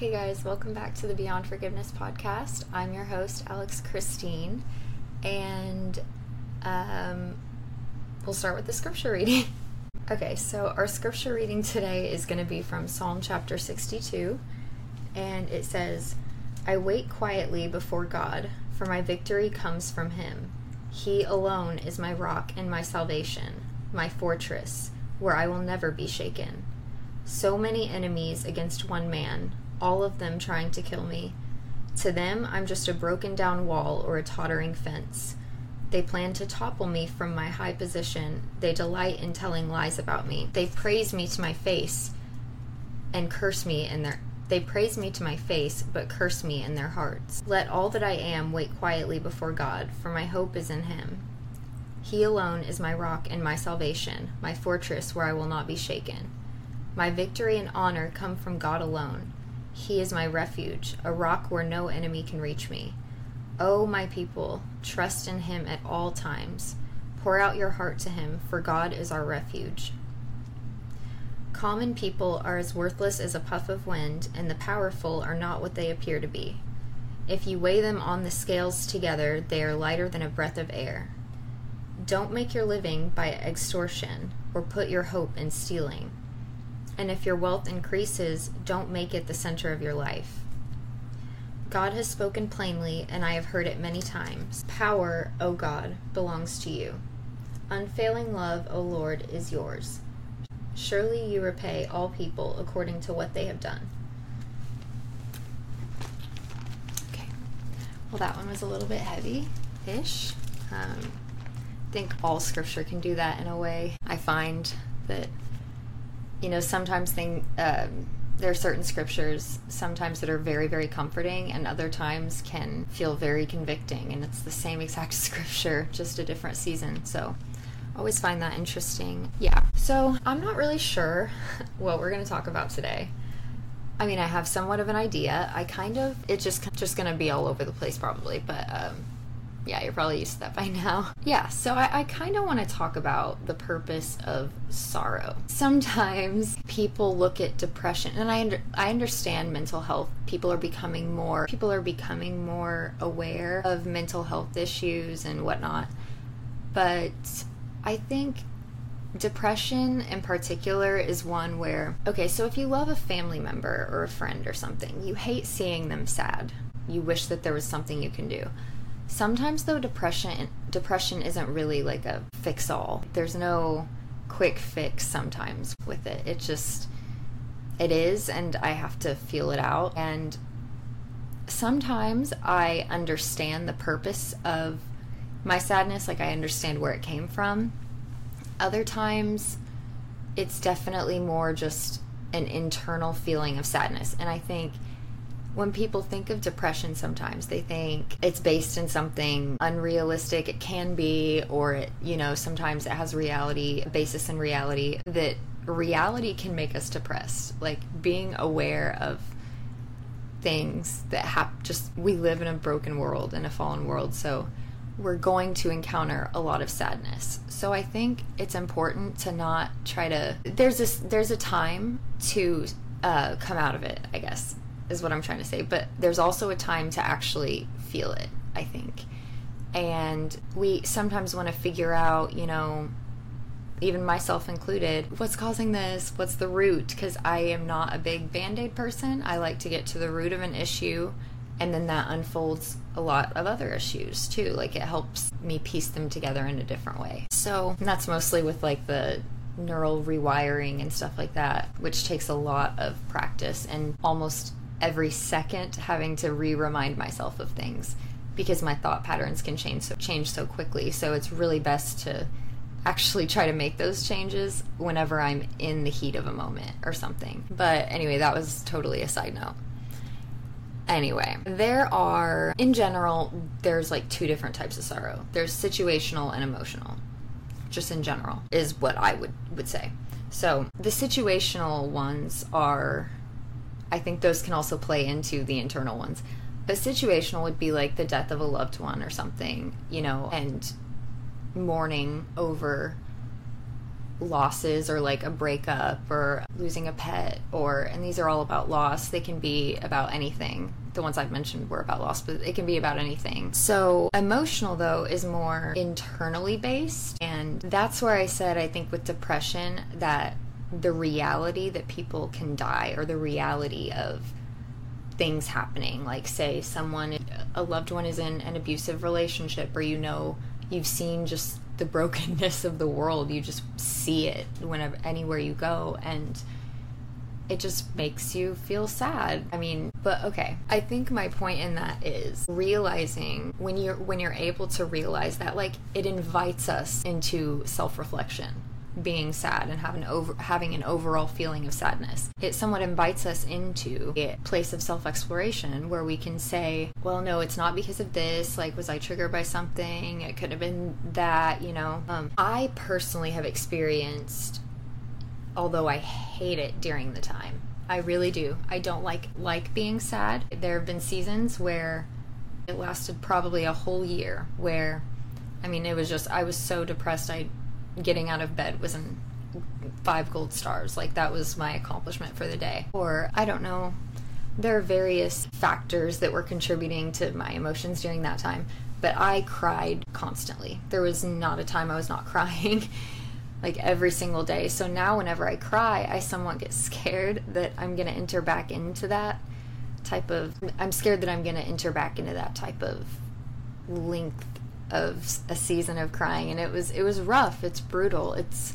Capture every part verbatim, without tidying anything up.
Hey guys, welcome back to the Beyond Forgiveness podcast. I'm your host, Alex Christine, and um, we'll start with the scripture reading. Okay, so our scripture reading today is going to be from Psalm chapter sixty-two, and it says, I wait quietly before God, for my victory comes from Him. He alone is my rock and my salvation, my fortress, where I will never be shaken. So many enemies against one man, all of them trying to kill me. To them, I'm just a broken down wall or a tottering fence. They plan to topple me from my high position. They delight in telling lies about me. They praise me to my face and curse me in their They praise me to my face, but curse me in their hearts. Let all that I am wait quietly before God, for my hope is in Him. He alone is my rock and my salvation, my fortress where I will not be shaken. My victory and honor come from God alone. He is my refuge, a rock where no enemy can reach me. O my people, trust in Him at all times. Pour out your heart to Him, for God is our refuge. Common people are as worthless as a puff of wind, and the powerful are not what they appear to be. If you weigh them on the scales together, they are lighter than a breath of air. Don't make your living by extortion, or put your hope in stealing. And if your wealth increases, don't make it the center of your life. God has spoken plainly, and I have heard it many times. Power, O God, belongs to you. Unfailing love, O Lord, is yours. Surely you repay all people according to what they have done. Okay. Well, that one was a little bit heavy-ish. Um, I think all scripture can do that in a way. I find that You know, sometimes thing, um, there are certain scriptures, sometimes that are very, very comforting, and other times can feel very convicting, and it's the same exact scripture, just a different season. So, I always find that interesting. Yeah. So, I'm not really sure what we're going to talk about today. I mean, I have somewhat of an idea. I kind of, it's just just going to be all over the place probably, but um, yeah, you're probably used to that by now. Yeah, so I, I kind of want to talk about the purpose of sorrow. Sometimes people look at depression, and I under, I understand mental health. People are becoming more people are becoming more aware of mental health issues and whatnot. But I think depression in particular is one where, okay, so if you love a family member or a friend or something, you hate seeing them sad. You wish that there was something you can do. Sometimes, though, depression depression isn't really like a fix-all. There's no quick fix sometimes with it. It just, it is, and I have to feel it out. And sometimes I understand the purpose of my sadness, like I understand where it came from. Other times, it's definitely more just an internal feeling of sadness. And I think when people think of depression, sometimes they think it's based in something unrealistic. It can be, or it, you know, sometimes it has reality, a basis in reality. That reality can make us depressed. Like being aware of things that have just, we live in a broken world, in a fallen world, so we're going to encounter a lot of sadness. So I think it's important to not try to, there's this, there's a time to uh, come out of it, I guess, is what I'm trying to say, but there's also a time to actually feel it, I think. And we sometimes want to figure out, you know, even myself included, what's causing this? What's the root? Because I am not a big Band-Aid person. I like to get to the root of an issue, and then that unfolds a lot of other issues too. Like it helps me piece them together in a different way. So that's mostly with like the neural rewiring and stuff like that, which takes a lot of practice and almost every second having to re-remind myself of things, because my thought patterns can change so, change so quickly. So it's really best to actually try to make those changes whenever I'm in the heat of a moment or something. But anyway, that was totally a side note. Anyway, there are, in general, there's like two different types of sorrow. There's situational and emotional, just in general, is what I would, would say. So the situational ones are, I think those can also play into the internal ones. But situational would be like the death of a loved one or something, you know, and mourning over losses or like a breakup or losing a pet, or, and these are all about loss. They can be about anything. The ones I've mentioned were about loss, but it can be about anything. So emotional, though, is more internally based. And that's where I said, I think with depression, that the reality that people can die, or the reality of things happening, like say someone, a loved one is in an abusive relationship, or you know, you've seen just the brokenness of the world. You just see it whenever, anywhere you go, and it just makes you feel sad. I mean, but okay. I think my point in that is realizing when you're when you're able to realize that, like, it invites us into self-reflection, being sad and having over having an overall feeling of sadness. It somewhat invites us into a place of self-exploration where we can say, well, no, it's not because of this. Like, was I triggered by something? It could have been that, you know. Um, I personally have experienced, although I hate it during the time. I really do. I don't like like being sad. There have been seasons where it lasted probably a whole year where, I mean, it was just, I was so depressed. I getting out of bed was in five gold stars. Like, that was my accomplishment for the day. Or, I don't know. There are various factors that were contributing to my emotions during that time. But I cried constantly. There was not a time I was not crying. Like, every single day. So now whenever I cry, I somewhat get scared that I'm going to enter back into that type of, I'm scared that I'm going to enter back into that type of length of a season of crying. And it was, it was rough. It's brutal. It's,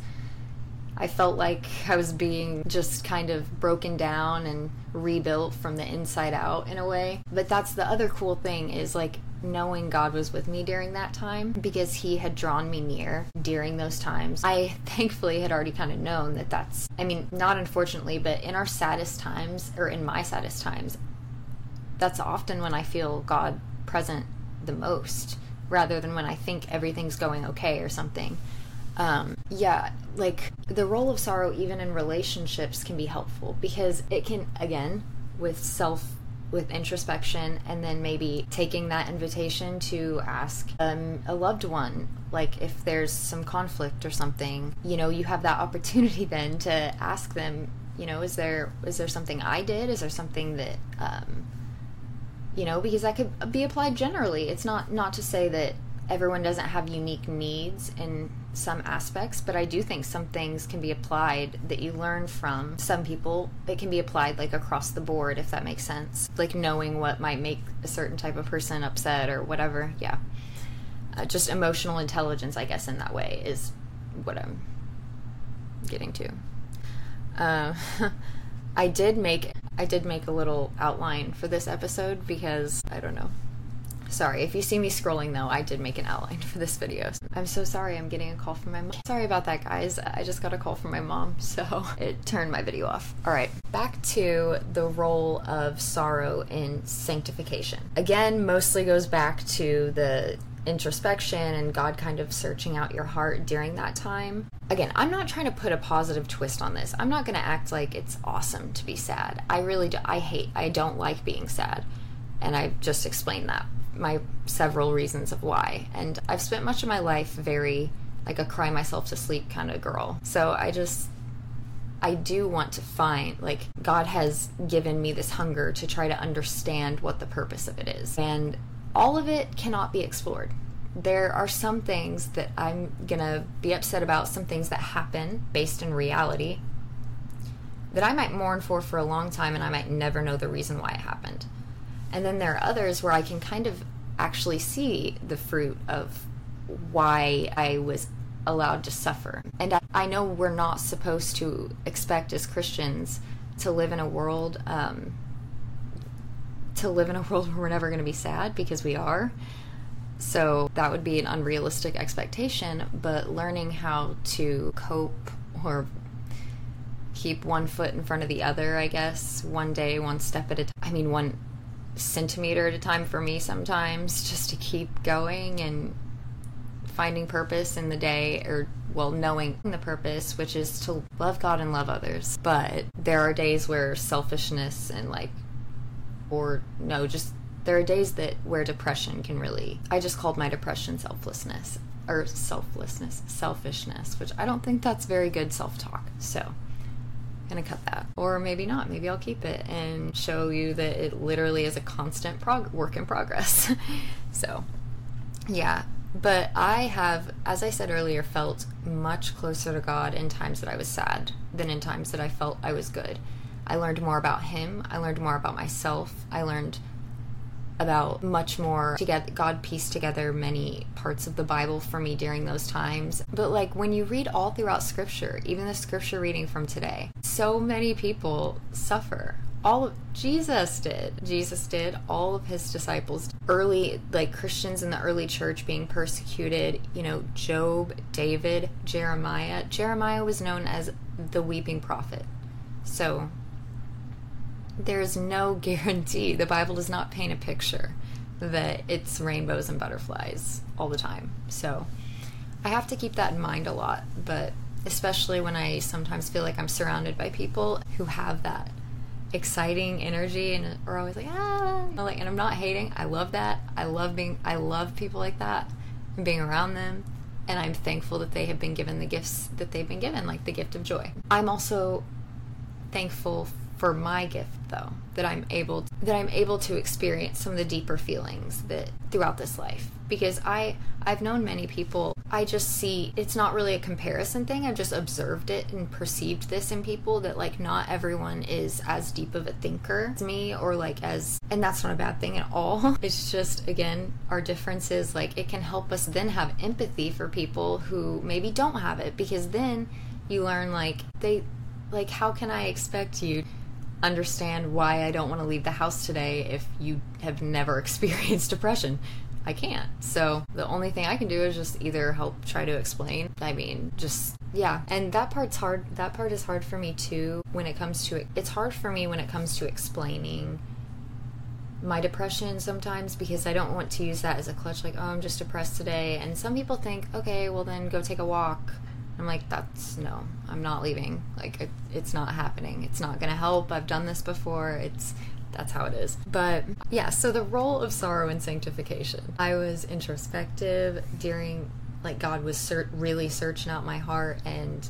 I felt like I was being just kind of broken down and rebuilt from the inside out in a way. But that's the other cool thing, is like, knowing God was with me during that time, because he had drawn me near during those times. I thankfully had already kind of known that that's, I mean, not unfortunately, but in our saddest times, or in my saddest times, that's often when I feel God present the most, rather than when I think everything's going okay or something. Um, yeah, like, the role of sorrow, even in relationships, can be helpful, because it can, again, with self with introspection, and then maybe taking that invitation to ask um, a loved one, like, if there's some conflict or something, you know, you have that opportunity then to ask them, you know, is there is there something I did? Is there something that, um, you know, because that could be applied generally. It's not, not to say that everyone doesn't have unique needs in some aspects, but I do think some things can be applied that you learn from some people. It can be applied like across the board, if that makes sense. Like knowing what might make a certain type of person upset or whatever. Yeah. Uh, just emotional intelligence, I guess, in that way is what I'm getting to. Uh, I did make I did make a little outline for this episode because, I don't know. Sorry, if you see me scrolling though, I did make an outline for this video. I'm so sorry, I'm getting a call from my mom. Sorry about that, guys. I just got a call from my mom, so it turned my video off. Alright, back to the role of sorrow in sanctification. Again, mostly goes back to the introspection and God kind of searching out your heart during that time. Again, I'm not trying to put a positive twist on this. I'm not going to act like it's awesome to be sad. I really do. I hate, I don't like being sad. And I've just explained that. My several reasons of why. And I've spent much of my life very like a cry myself to sleep kind of girl. So I just, I do want to find, like, God has given me this hunger to try to understand what the purpose of it is. And all of it cannot be explored. There are some things that I'm gonna be upset about, some things that happen based in reality that I might mourn for for a long time, and I might never know the reason why it happened. And then there are others where I can kind of actually see the fruit of why I was allowed to suffer. And I know we're not supposed to expect as Christians to live in a world, um, to live in a world where we're never going to be sad, because we are. So that would be an unrealistic expectation, but learning how to cope or keep one foot in front of the other, I guess, one day, one step at a time. I mean, one centimeter at a time for me sometimes, just to keep going and finding purpose in the day, or, well, knowing the purpose, which is to love God and love others. But there are days where selfishness and, like, or no, just there are days that where depression can really, I just called my depression selflessness. or selflessness, selfishness, which I don't think that's very good self-talk. So I'm gonna cut that, or maybe not. Maybe I'll keep it and show you that it literally is a constant prog- work in progress. So yeah, but I have, as I said earlier, felt much closer to God in times that I was sad than in times that I felt I was good. I learned more about him. I learned more about myself. I learned about much more together. God pieced together many parts of the Bible for me during those times. But like when you read all throughout scripture, even the scripture reading from today, so many people suffer. All of Jesus did. Jesus did. All of his disciples, early, like Christians in the early church being persecuted, you know, Job, David, Jeremiah. Jeremiah was known as the weeping prophet. So there's no guarantee. The Bible does not paint a picture that it's rainbows and butterflies all the time. So I have to keep that in mind a lot, but especially when I sometimes feel like I'm surrounded by people who have that exciting energy and are always like, ah, like, and I'm not hating. I love that. I love being, I love people like that and being around them. And I'm thankful that they have been given the gifts that they've been given, like the gift of joy. I'm also thankful for my gift, though, that I'm able to, that I'm able to experience some of the deeper feelings that throughout this life, because I I've known many people. I just see it's not really a comparison thing. I've just observed it and perceived this in people, that like not everyone is as deep of a thinker as me, or like as, and that's not a bad thing at all. It's just, again, our differences, like it can help us then have empathy for people who maybe don't have it, because then you learn like they like how can I expect you understand why I don't want to leave the house today if you have never experienced depression? I can't. So the only thing I can do is just either help try to explain. I mean, just, yeah. And that part's hard. That part is hard for me too when it comes to it. It's hard for me when it comes to explaining my depression sometimes, because I don't want to use that as a clutch, like, oh, I'm just depressed today. And some people think, okay, well then go take a walk. I'm like, that's, no, I'm not leaving. Like, it, it's not happening. It's not going to help. I've done this before. It's, that's how it is. But yeah, so the role of sorrow and sanctification. I was introspective during, like, God was ser- really searching out my heart, and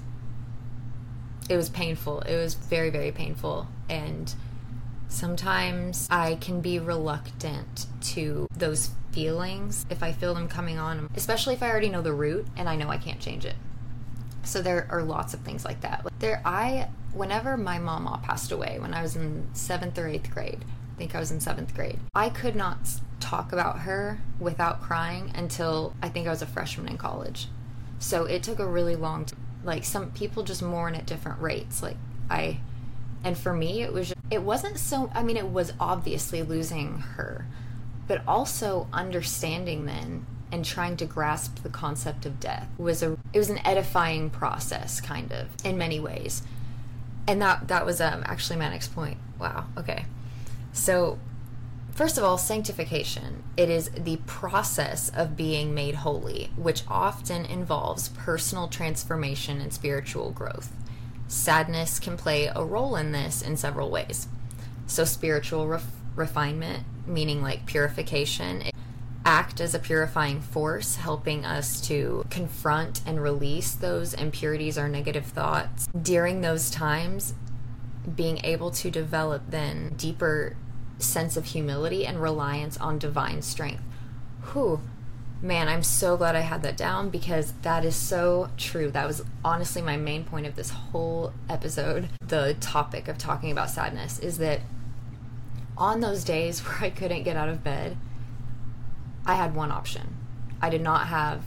it was painful. It was very, very painful. And sometimes I can be reluctant to those feelings if I feel them coming on, especially if I already know the root and I know I can't change it. So there are lots of things like that. There, I, whenever my mama passed away, when I was in seventh or eighth grade, I think I was in seventh grade, I could not talk about her without crying until I think I was a freshman in college. So it took a really long time. Like, some people just mourn at different rates. Like, I, and for me, it was, just, it wasn't so, I mean, it was obviously losing her, but also understanding then and trying to grasp the concept of death was a it was an edifying process, kind of, in many ways. And that that was um actually my next point. Wow. Okay. So first of all, sanctification. It is the process of being made holy, which often involves personal transformation and spiritual growth. Sadness can play a role in this in several ways. So spiritual ref- refinement, meaning like purification, act as a purifying force, helping us to confront and release those impurities or negative thoughts. During those times, being able to develop then deeper sense of humility and reliance on divine strength. Whew, man, I'm so glad I had that down, because that is so true. That was honestly my main point of this whole episode. The topic of talking about sadness is that on those days where I couldn't get out of bed, I had one option. I did not have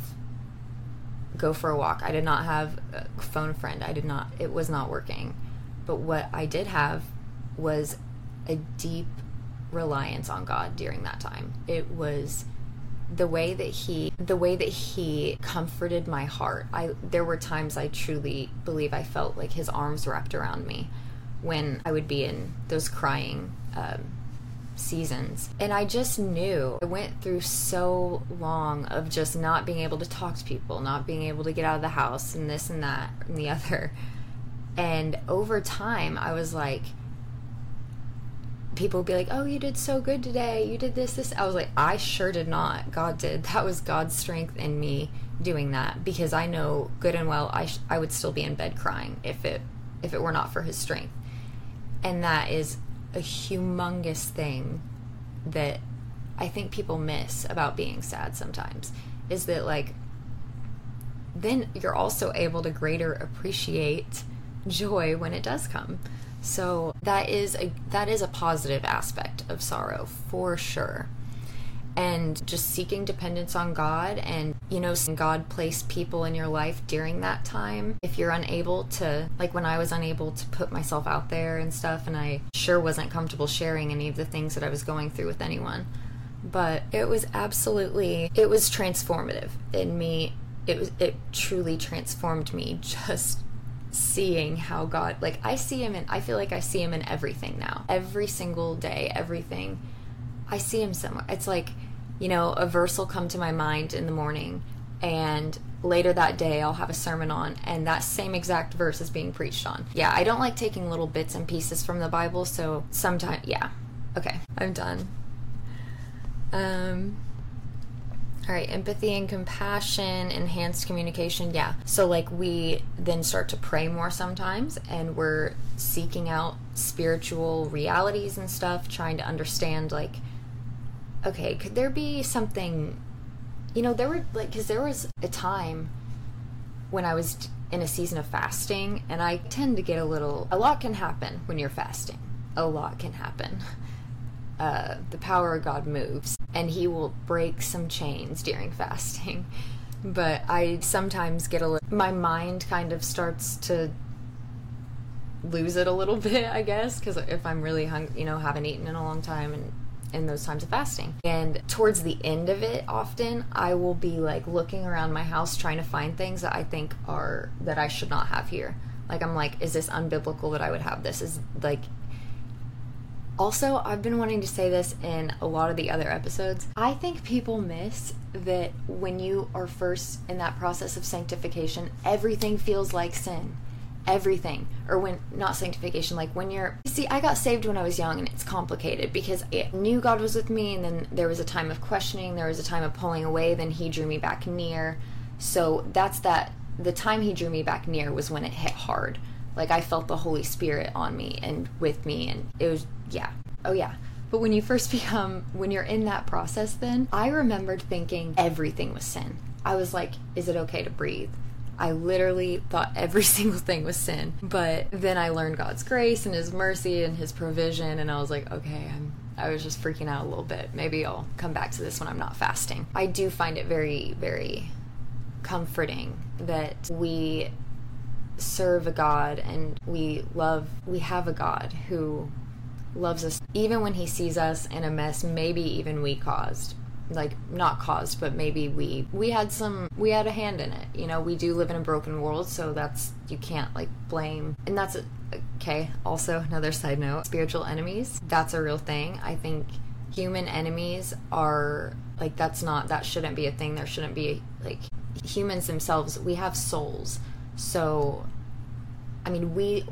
go for a walk. I did not have a phone a friend. I did not, it was not working. But what I did have was a deep reliance on God during that time. It was the way that he, the way that he comforted my heart. I, there were times I truly believe I felt like his arms wrapped around me when I would be in those crying, um, seasons. And I just knew I went through so long of just not being able to talk to people, not being able to get out of the house, and this and that and the other. And over time I was like, people would be like, oh, you did so good today. You did this, this. I was like, I sure did not. God did. That was God's strength in me doing that, because I know good and well I, sh- I would still be in bed crying if it if it were not for his strength. And that is a humongous thing that I think people miss about being sad sometimes, is that, like, then you're also able to greater appreciate joy when it does come. So that is a that is a positive aspect of sorrow for sure. And just seeking dependence on God, and, you know, God placed people in your life during that time. If you're unable to, like when I was unable to put myself out there and stuff, and I sure wasn't comfortable sharing any of the things that I was going through with anyone, but it was absolutely, it was transformative in me. It was, it truly transformed me, just seeing how God, like, I see him in, I feel like I see him in everything now. Every single day, everything. I see him somewhere. It's like, you know, a verse will come to my mind in the morning, and later that day I'll have a sermon on, and that same exact verse is being preached on. Yeah, I don't like taking little bits and pieces from the Bible, so sometimes, yeah. Okay, I'm done. Um... All right, empathy and compassion, enhanced communication, yeah. So, like, we then start to pray more sometimes, and we're seeking out spiritual realities and stuff, trying to understand, like, okay, could there be something, you know, there were, like, because there was a time when I was in a season of fasting, and I tend to get a little, a lot can happen when you're fasting. A lot can happen. Uh, the power of God moves, and he will break some chains during fasting. But I sometimes get a little, my mind kind of starts to lose it a little bit, I guess, because if I'm really hungry, you know, haven't eaten in a long time, and in those times of fasting. And towards the end of it, often, I will be, like, looking around my house trying to find things that I think are, that I should not have here. Like, I'm like, is this unbiblical that I would have this? Is, like, also, I've been wanting to say this in a lot of the other episodes. I think people miss that when you are first in that process of sanctification, everything feels like sin. Everything. Or when, not sanctification, like when you're, see, I got saved when I was young, and it's complicated because I knew God was with me, and then there was a time of questioning, there was a time of pulling away, then he drew me back near. So that's that, the time he drew me back near was when it hit hard. Like, I felt the Holy Spirit on me and with me, and it was, yeah. Oh, yeah. But when you first become, when you're in that process, then I remembered thinking everything was sin. I was like, is it okay to breathe? I literally thought every single thing was sin. But then I learned God's grace and his mercy and his provision, and I was like, okay, I'm, I was just freaking out a little bit. Maybe I'll come back to this when I'm not fasting. I do find it very, very comforting that we serve a God, and we love, we have a God who loves us even when he sees us in a mess maybe even we caused. Like, not caused, but maybe we we had some we had a hand in it. You know, we do live in a broken world, so that's, you can't, like, blame. And that's a, okay, also another side note, spiritual enemies, that's a real thing. I think human enemies are, like, that's not, that shouldn't be a thing. There shouldn't be, like, humans themselves, we have souls. So, I mean, we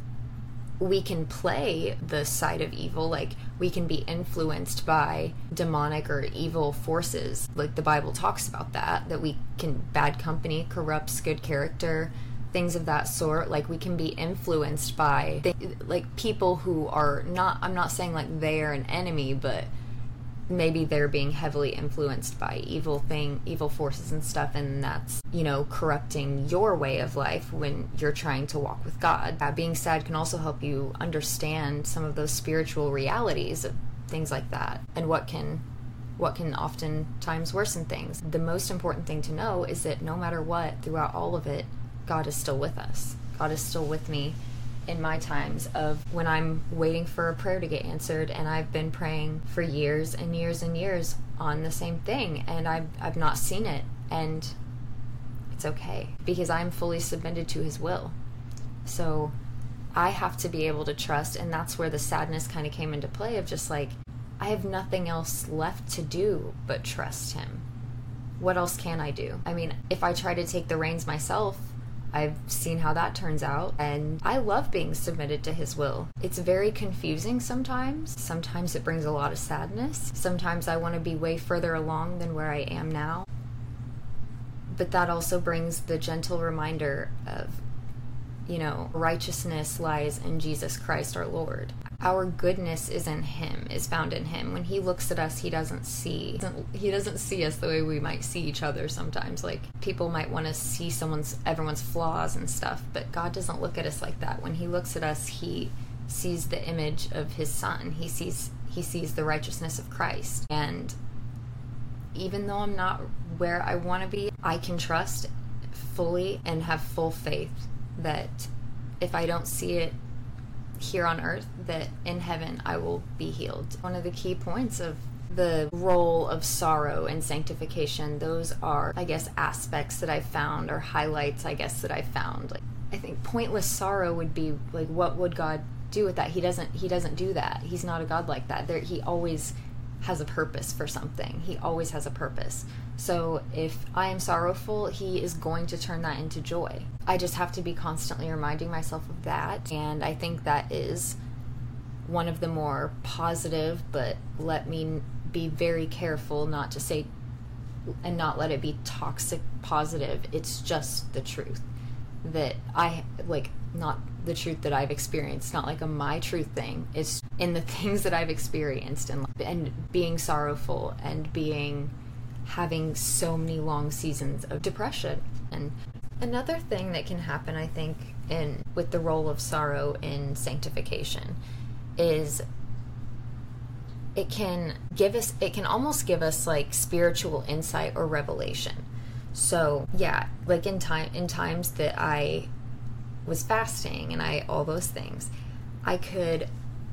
we can play the side of evil, like, we can be influenced by demonic or evil forces. Like, the Bible talks about that, that we can, bad company corrupts good character, things of that sort. Like, we can be influenced by, th- like, people who are not, I'm not saying, like, they're an enemy, but maybe they're being heavily influenced by evil thing, evil forces and stuff, and that's, you know, corrupting your way of life when you're trying to walk with God. Uh, being sad can also help you understand some of those spiritual realities of things like that, and what can what can oftentimes worsen things. The most important thing to know is that no matter what, throughout all of it, God is still with us. God is still with me in my times of when I'm waiting for a prayer to get answered, and I've been praying for years and years and years on the same thing, and I've, I've not seen it, and it's okay, because I'm fully submitted to his will. So I have to be able to trust, and that's where the sadness kind of came into play, of just like, I have nothing else left to do but trust him. What else can I do? I mean, if I try to take the reins myself, I've seen how that turns out, and I love being submitted to his will. It's very confusing sometimes. Sometimes it brings a lot of sadness. Sometimes I want to be way further along than where I am now. But that also brings the gentle reminder of, you know, righteousness lies in Jesus Christ our Lord. Our goodness is in him, is found in him. When he looks at us, he doesn't see, he doesn't see us the way we might see each other sometimes. Like, people might want to see someone's, everyone's flaws and stuff, but God doesn't look at us like that. When he looks at us, he sees the image of his son. He sees, he sees the righteousness of Christ. And even though I'm not where I want to be, I can trust fully and have full faith that if I don't see it here on earth, that in heaven I will be healed. One of the key points of the role of sorrow and sanctification, those are, I guess, aspects that I found, or highlights, I guess, that I found. Like, I think pointless sorrow would be like, what would God do with that? He doesn't he doesn't do that. He's not a God like that. There, he always has a purpose for something. He always has a purpose. So if I am sorrowful, he is going to turn that into joy. I just have to be constantly reminding myself of that. And I think that is one of the more positive, but let me be very careful not to say, and not let it be toxic positive. It's just the truth that I, like, not the truth that I've experienced, not like a my truth thing. It's in the things that I've experienced, and and being sorrowful and being having so many long seasons of depression. And another thing that can happen, I think, in with the role of sorrow in sanctification is it can give us, it can almost give us like spiritual insight or revelation. So yeah, like in time in times that I was fasting and I all those things, I could,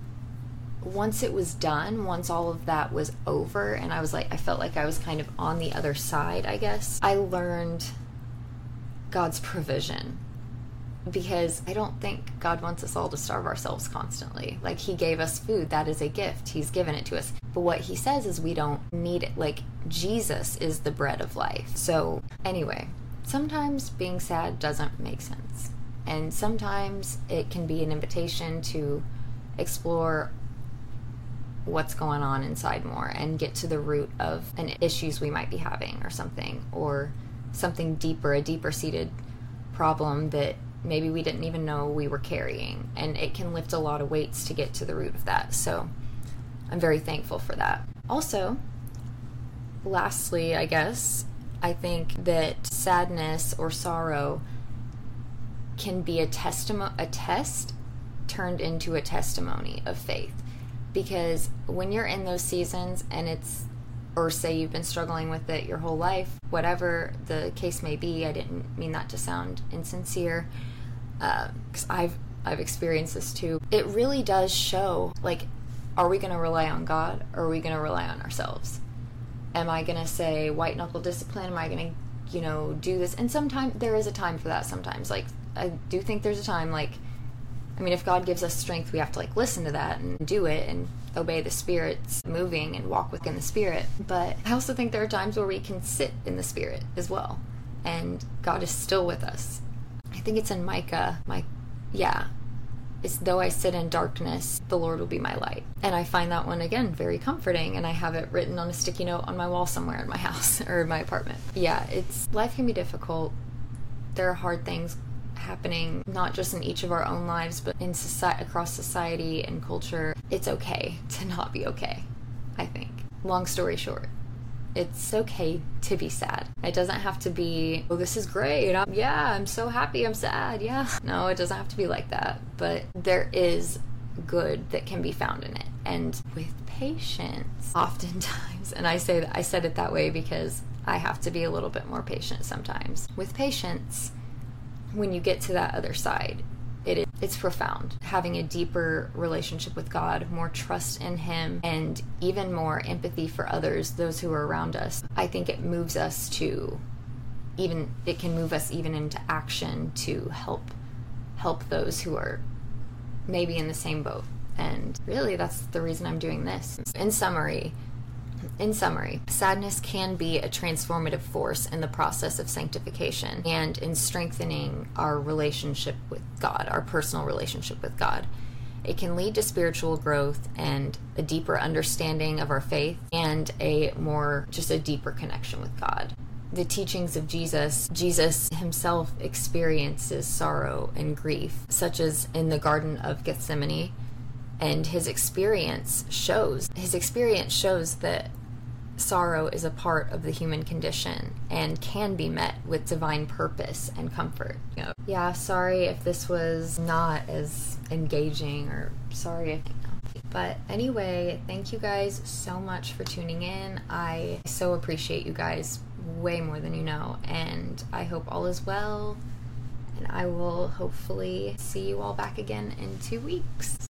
once it was done, once all of that was over, and I was like, I felt like I was kind of on the other side, I guess, I learned God's provision. Because I don't think God wants us all to starve ourselves constantly. Like, he gave us food. That is a gift. He's given it to us. But what he says is we don't need it. Like, Jesus is the bread of life. So anyway, sometimes being sad doesn't make sense. And sometimes it can be an invitation to explore what's going on inside more and get to the root of an issues we might be having or something, or something deeper, a deeper seated problem that maybe we didn't even know we were carrying. And it can lift a lot of weights to get to the root of that. So I'm very thankful for that. Also, lastly, I guess, I think that sadness or sorrow can be a testimo- a test turned into a testimony of faith. Because when you're in those seasons and it's, or say you've been struggling with it your whole life, whatever the case may be, I didn't mean that to sound insincere, because uh, I've I've experienced this too. It really does show, like, are we going to rely on God, or are we going to rely on ourselves? Am I going to say white knuckle discipline? Am I going to, you know, do this? And sometimes there is a time for that. Sometimes, like, I do think there's a time, like, I mean, if God gives us strength, we have to, like, listen to that and do it and obey the Spirit's moving and walk within the Spirit. But I also think there are times where we can sit in the Spirit as well, and God is still with us. I think it's in Micah, my, yeah, it's though I sit in darkness, the Lord will be my light. And I find that one, again, very comforting, and I have it written on a sticky note on my wall somewhere in my house or my apartment. Yeah, it's, life can be difficult. There are hard things happening, not just in each of our own lives, but in society, across society and culture. It's okay to not be okay, I think. Long story short, it's okay to be sad. It doesn't have to be, oh, this is great. I'm, yeah, I'm so happy. I'm sad. Yeah. No, it doesn't have to be like that. But there is good that can be found in it. And with patience, oftentimes, and I say that I said it that way because I have to be a little bit more patient sometimes. With patience, when you get to that other side, it is, it's profound. Having a deeper relationship with God, more trust in Him, and even more empathy for others, those who are around us. I think it moves us to even, it can move us even into action to help, help those who are maybe in the same boat. And really, that's the reason I'm doing this. In summary, in summary, sadness can be a transformative force in the process of sanctification and in strengthening our relationship with God, our personal relationship with God. It can lead to spiritual growth and a deeper understanding of our faith and a more, just a deeper connection with God. The teachings of Jesus, Jesus himself experiences sorrow and grief, such as in the Garden of Gethsemane, and his experience shows, his experience shows that sorrow is a part of the human condition and can be met with divine purpose and comfort. You know, yeah, sorry if this was not as engaging, or sorry if, but anyway, thank you guys so much for tuning in. I so appreciate you guys way more than you know, and I hope all is well, and I will hopefully see you all back again in two weeks.